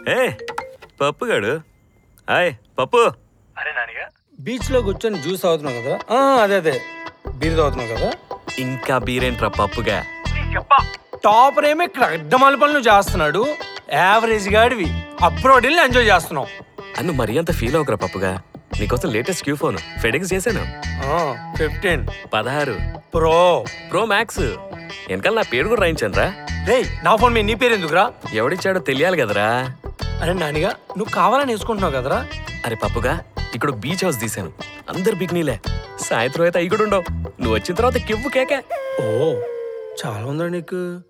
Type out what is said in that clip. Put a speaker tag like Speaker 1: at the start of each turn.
Speaker 1: ఏ పప్పుగాడు hi పప్పు.
Speaker 2: అరే నానిగా బీచ్లో కూర్చొని జ్యూస్ తాగుతున్నావు కదా. అదే బీర్ తాగుతున్నావు కదా.
Speaker 1: ఇంకా బీరేంట్రా పప్పుగా.
Speaker 2: టాపర్ ఏమో ఇక్కడ అడ్డమాల పనులు చేస్తున్నాడు. యావరేజ్ గాడివి అబ్రాడ్ వెళ్ళి ఎంజాయ్ చేస్తున్నావు.
Speaker 1: అన్ను మరీ అంత ఫీల్ అవుకరా పప్పుగా. నీకోసం లేటెస్ట్ క్యూ ఫోన్ ఫెడెక్స్ చేశాను. 16
Speaker 2: ప్రో
Speaker 1: ప్రో మ్యాక్స్. వెనకాల నా పేరు కూడా రాయించాను రా.
Speaker 2: రేయ్ నా ఫోన్ మీద నీ పేరు ఎందుకురా?
Speaker 1: ఎవడిచ్చాడో తెలియాలి కదరా.
Speaker 2: అరే నానిగా నువ్వు కావాలని వేసుకుంటున్నావు కదరా.
Speaker 1: అరే పప్పుగా ఇక్కడ బీచ్ హౌస్ తీశాను. అందరు బిగ్నీలే. సాయంత్రం అయితే అవి కూడా ఉండవు. నువ్వు వచ్చిన తర్వాత కివ్వు కేకే.
Speaker 2: ఓ చాలా ఉందా నీకు.